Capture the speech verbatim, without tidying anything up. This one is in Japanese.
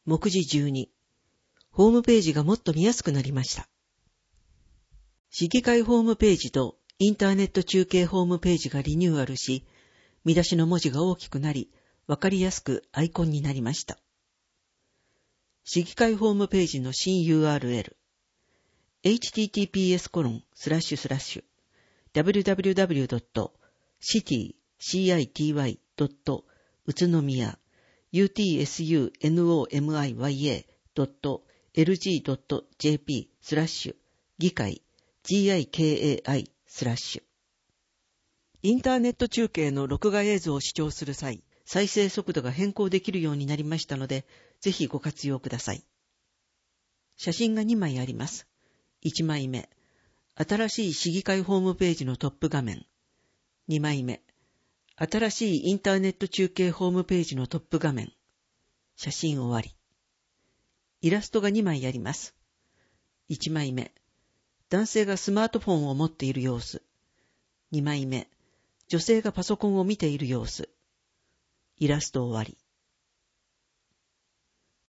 目次じゅうに、ホームページがもっと見やすくなりました。市議会ホームページとインターネット中継ホームページがリニューアルし、見出しの文字が大きくなり、わかりやすくアイコンになりました。市議会ホームページの新 ユーアールエル、エイチティーティーピーエスコロンスラッシュスラッシュダブリューダブリューダブリュードットシティドット宇都宮 ユーティーエスユーエヌオーエムアイワイエードットエルジードットジェーピースラッシュ議会 ギカスラッシュインターネット中継の録画映像を視聴する際、再生速度が変更できるようになりましたので、ぜひご活用ください。写真がにまいあります。いちまいめ、新しい市議会ホームページのトップ画面。にまいめ、新しいインターネット中継ホームページのトップ画面。写真終わり。イラストがにまいあります。いちまいめ、男性がスマートフォンを持っている様子。にまいめ、女性がパソコンを見ている様子。イラスト終わり。